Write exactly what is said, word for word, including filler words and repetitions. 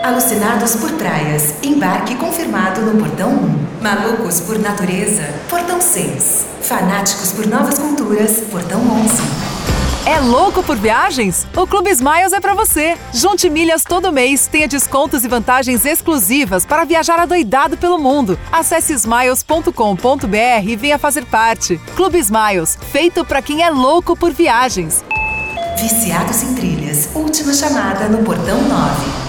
Alucinados por praias, embarque confirmado no Portão um. Malucos por natureza, Portão seis. Fanáticos por novas culturas, Portão onze. É louco por viagens? O Clube Smiles é pra você. Junte milhas todo mês, tenha descontos e vantagens exclusivas para viajar adoidado pelo mundo. Acesse smiles ponto com ponto b r e venha fazer parte. Clube Smiles, feito pra quem é louco por viagens. Viciados em trilhas, última chamada no Portão nove.